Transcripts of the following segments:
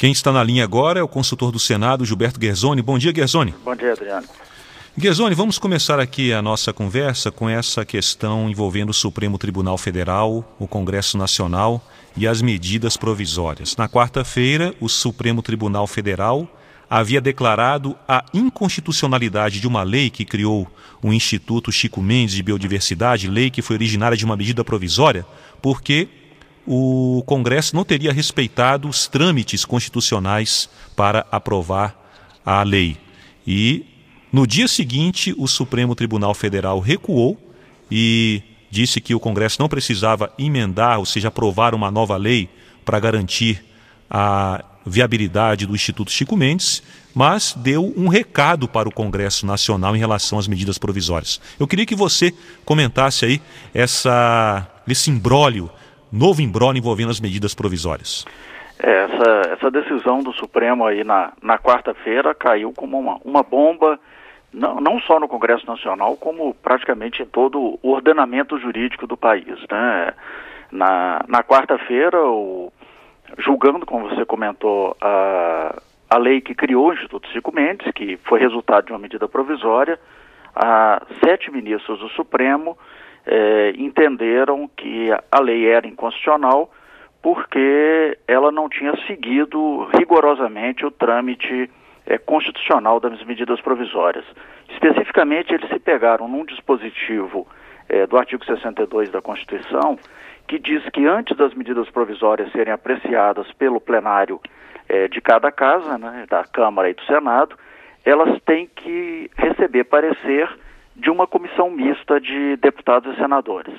Quem está na linha agora é o consultor do Senado, Gilberto Guerzoni. Bom dia, Guerzoni. Bom dia, Adriano. Guerzoni, vamos começar aqui a nossa conversa com essa questão envolvendo o Supremo Tribunal Federal, o Congresso Nacional e as medidas provisórias. Na quarta-feira, o Supremo Tribunal Federal havia declarado a inconstitucionalidade de uma lei que criou o Instituto Chico Mendes de Biodiversidade, lei que foi originária de uma medida provisória, porque o Congresso não teria respeitado os trâmites constitucionais para aprovar a lei. E no dia seguinte, o Supremo Tribunal Federal recuou e disse que o Congresso não precisava emendar, ou seja, aprovar uma nova lei para garantir a viabilidade do Instituto Chico Mendes, mas deu um recado para o Congresso Nacional em relação às medidas provisórias. Eu queria que você comentasse aí esse imbróglio, novo imbróglio envolvendo as medidas provisórias. Essa decisão do Supremo aí na quarta-feira caiu como uma bomba, não só no Congresso Nacional, como praticamente em todo o ordenamento jurídico do país, né? Na quarta-feira, julgando, como você comentou, a lei que criou o Instituto Chico Mendes, que foi resultado de uma medida provisória, 7 ministros do Supremo entenderam que a lei era inconstitucional porque ela não tinha seguido rigorosamente o trâmite constitucional das medidas provisórias. Especificamente, eles se pegaram num dispositivo do artigo 62 da Constituição, que diz que antes das medidas provisórias serem apreciadas pelo plenário de cada casa, né, da Câmara e do Senado, elas têm que receber parecer de uma comissão mista de deputados e senadores.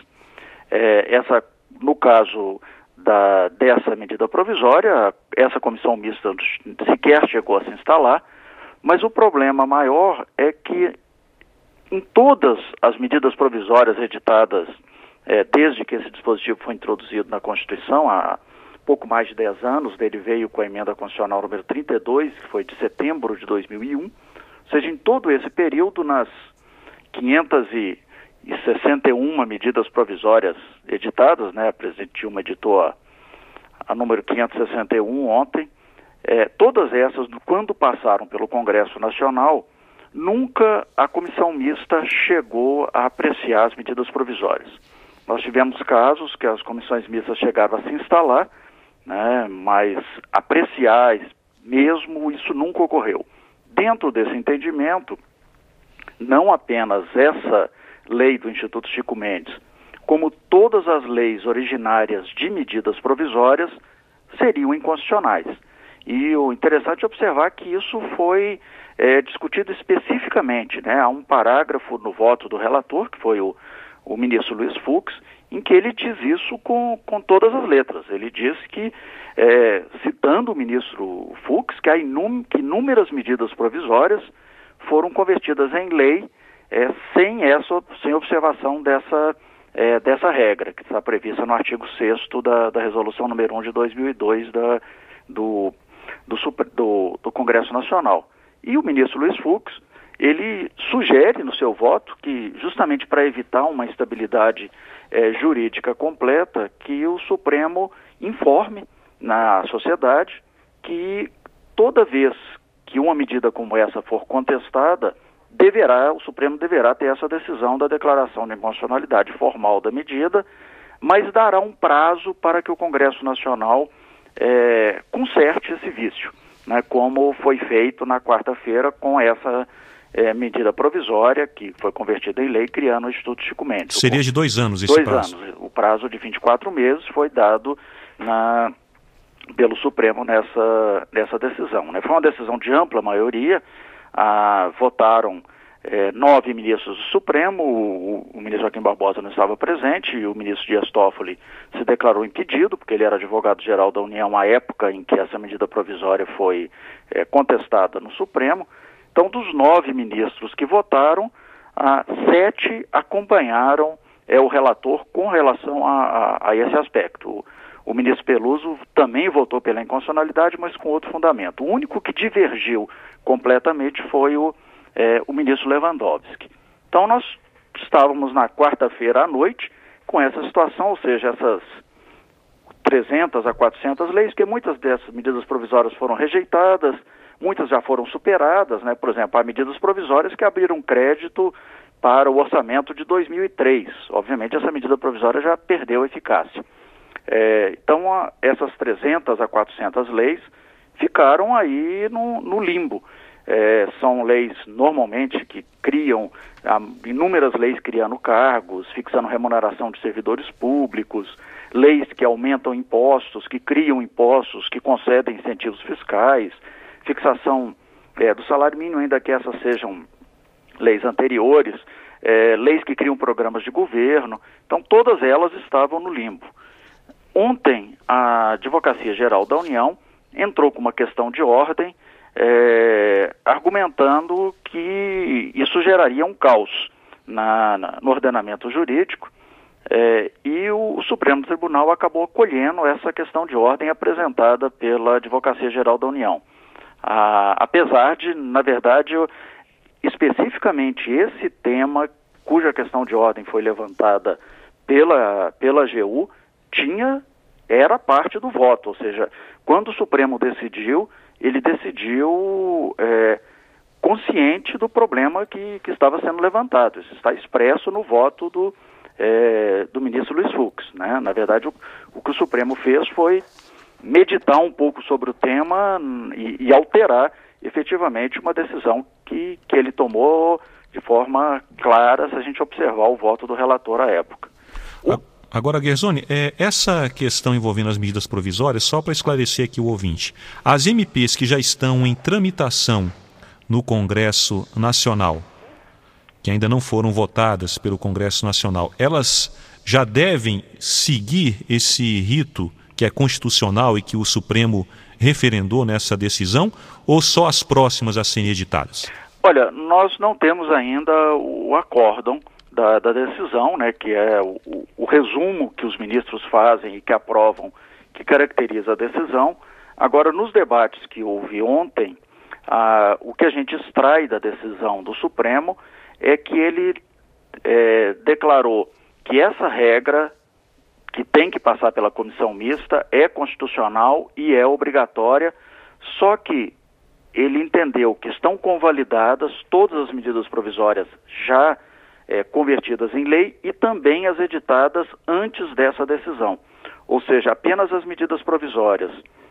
No caso dessa medida provisória, essa comissão mista sequer chegou a se instalar, mas o problema maior é que em todas as medidas provisórias editadas desde que esse dispositivo foi introduzido na Constituição, há pouco mais de 10 anos, ele veio com a emenda constitucional número 32, que foi de setembro de 2001, ou seja, em todo esse período, nas 561 medidas provisórias editadas, né, a presidente Dilma editou a número 561 ontem, todas essas, quando passaram pelo Congresso Nacional, nunca a comissão mista chegou a apreciar as medidas provisórias. Nós tivemos casos que as comissões mistas chegaram a se instalar, né, mas apreciar mesmo, isso nunca ocorreu. Dentro desse entendimento, não apenas essa lei do Instituto Chico Mendes, como todas as leis originárias de medidas provisórias, seriam inconstitucionais. E o interessante é observar que isso foi discutido especificamente, né? Há um parágrafo no voto do relator, que foi o ministro Luiz Fux, em que ele diz isso com todas as letras. Ele diz que, citando o ministro Fux, que inúmeras medidas provisórias foram convertidas em lei sem observação dessa regra, que está prevista no artigo 6º da Resolução número 1 de 2002 do Congresso Nacional. E o ministro Luiz Fux, ele sugere no seu voto que, justamente para evitar uma instabilidade jurídica completa, que o Supremo informe na sociedade que toda vez que uma medida como essa for contestada, o Supremo deverá ter essa decisão da declaração de inconstitucionalidade formal da medida, mas dará um prazo para que o Congresso Nacional conserte esse vício, né, como foi feito na quarta-feira com essa medida provisória que foi convertida em lei, criando o Instituto Chico Mendes. Seria de 2 anos esse prazo? 2 anos. O prazo de 24 meses foi dado pelo Supremo nessa decisão, né? Foi uma decisão de ampla maioria. Votaram 9 ministros do Supremo, o ministro Joaquim Barbosa não estava presente, e o ministro Dias Toffoli se declarou impedido, porque ele era advogado-geral da União à época em que essa medida provisória foi contestada no Supremo. Então, dos 9 ministros que votaram, 7 acompanharam o relator com relação a esse aspecto. O ministro Peluso também votou pela inconstitucionalidade, mas com outro fundamento. O único que divergiu completamente foi o ministro Lewandowski. Então, nós estávamos na quarta-feira à noite com essa situação, ou seja, essas 300 a 400 leis, porque muitas dessas medidas provisórias foram rejeitadas, muitas já foram superadas, né? Por exemplo, há medidas provisórias que abriram crédito para o orçamento de 2003. Obviamente, essa medida provisória já perdeu eficácia. Então, essas 300 a 400 leis ficaram aí no limbo. São leis, normalmente, que criam, inúmeras leis criando cargos, fixando remuneração de servidores públicos, leis que aumentam impostos, que criam impostos, que concedem incentivos fiscais, fixação do salário mínimo, ainda que essas sejam leis anteriores, leis que criam programas de governo. Então, todas elas estavam no limbo. Ontem, a Advocacia Geral da União entrou com uma questão de ordem, argumentando que isso geraria um caos no ordenamento jurídico, e o Supremo Tribunal acabou acolhendo essa questão de ordem apresentada pela Advocacia Geral da União. Apesar de, na verdade, especificamente esse tema, cuja questão de ordem foi levantada pela AGU, era parte do voto, ou seja, quando o Supremo decidiu, ele decidiu consciente do problema que estava sendo levantado. Isso está expresso no voto do ministro Luiz Fux, né? Na verdade, o que o Supremo fez foi meditar um pouco sobre o tema e alterar efetivamente uma decisão que ele tomou de forma clara, se a gente observar o voto do relator à época. Agora, Guerzoni, essa questão envolvendo as medidas provisórias, só para esclarecer aqui o ouvinte, as MPs que já estão em tramitação no Congresso Nacional, que ainda não foram votadas pelo Congresso Nacional, elas já devem seguir esse rito que é constitucional e que o Supremo referendou nessa decisão, ou só as próximas a serem editadas? Olha, nós não temos ainda o acórdão da decisão, né, que é o resumo que os ministros fazem e que aprovam, que caracteriza a decisão. Agora, nos debates que houve ontem, o que a gente extrai da decisão do Supremo é que ele declarou que essa regra, que tem que passar pela comissão mista, é constitucional e é obrigatória, só que ele entendeu que estão convalidadas todas as medidas provisórias já convertidas em lei e também as editadas antes dessa decisão. Ou seja, apenas as medidas provisórias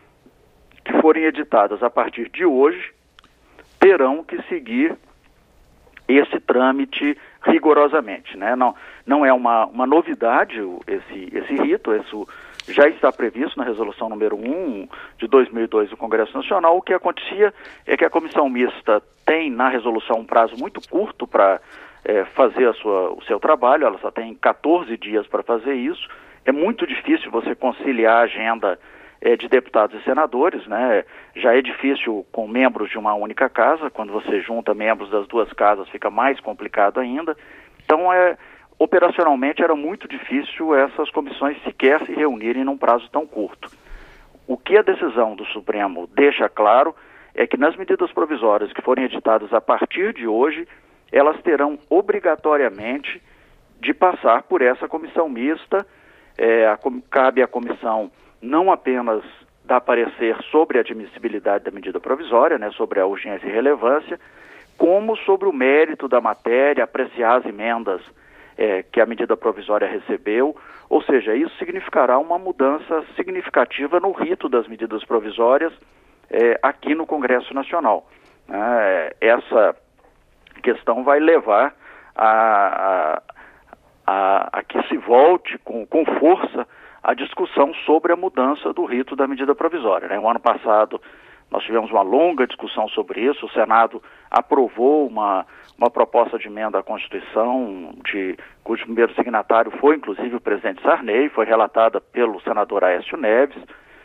que forem editadas a partir de hoje terão que seguir esse trâmite rigorosamente, né? Não é uma novidade esse rito, isso já está previsto na resolução número 1 de 2002 do Congresso Nacional. O que acontecia é que a comissão mista tem na resolução um prazo muito curto para fazer o seu trabalho, ela só tem 14 dias para fazer isso. É muito difícil você conciliar a agenda de deputados e senadores, né? Já é difícil com membros de uma única casa, quando você junta membros das duas casas fica mais complicado ainda. Então, operacionalmente era muito difícil essas comissões sequer se reunirem num prazo tão curto. O que a decisão do Supremo deixa claro é que nas medidas provisórias que forem editadas a partir de hoje, elas terão obrigatoriamente de passar por essa comissão mista. Cabe à comissão não apenas dar parecer sobre a admissibilidade da medida provisória, né, sobre a urgência e relevância, como sobre o mérito da matéria, apreciar as emendas que a medida provisória recebeu, ou seja, isso significará uma mudança significativa no rito das medidas provisórias aqui no Congresso Nacional. Essa questão vai levar a que se volte com força a discussão sobre a mudança do rito da medida provisória, né? No ano passado nós tivemos uma longa discussão sobre isso, o Senado aprovou uma proposta de emenda à Constituição, cujo primeiro signatário foi inclusive o presidente Sarney, foi relatada pelo senador Aécio Neves.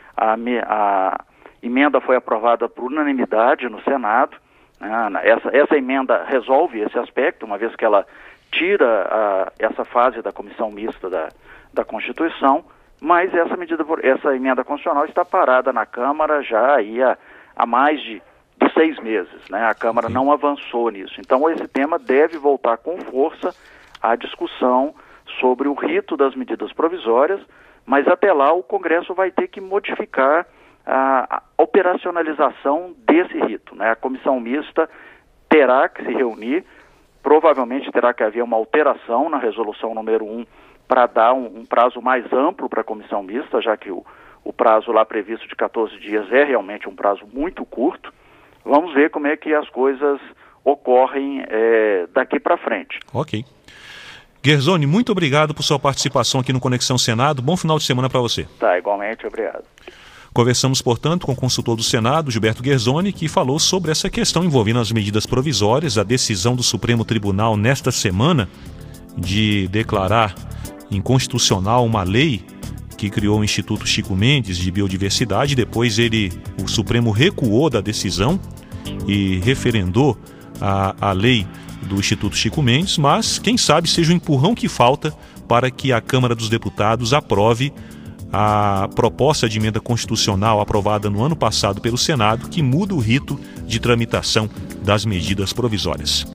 A emenda foi aprovada por unanimidade no Senado. Essa emenda resolve esse aspecto, uma vez que ela tira essa fase da comissão mista da Constituição, mas essa emenda constitucional está parada na Câmara já aí há mais de 6 meses, né? A Câmara não avançou nisso. Então, esse tema deve voltar com força à discussão sobre o rito das medidas provisórias, mas até lá o Congresso vai ter que modificar a operacionalização desse rito, né? A comissão mista terá que se reunir, provavelmente terá que haver uma alteração na resolução número 1 para dar um prazo mais amplo para a comissão mista, já que o prazo lá previsto de 14 dias é realmente um prazo muito curto. Vamos ver como é que as coisas ocorrem daqui para frente. Ok. Gersoni, muito obrigado por sua participação aqui no Conexão Senado. Bom final de semana para você. Tá, igualmente, obrigado. Conversamos, portanto, com o consultor do Senado, Gilberto Gersoni, que falou sobre essa questão envolvendo as medidas provisórias, a decisão do Supremo Tribunal nesta semana de declarar inconstitucional uma lei que criou o Instituto Chico Mendes de Biodiversidade. Depois o Supremo recuou da decisão e referendou a lei do Instituto Chico Mendes, mas quem sabe seja o empurrão que falta para que a Câmara dos Deputados aprove a proposta de emenda constitucional aprovada no ano passado pelo Senado, que muda o rito de tramitação das medidas provisórias.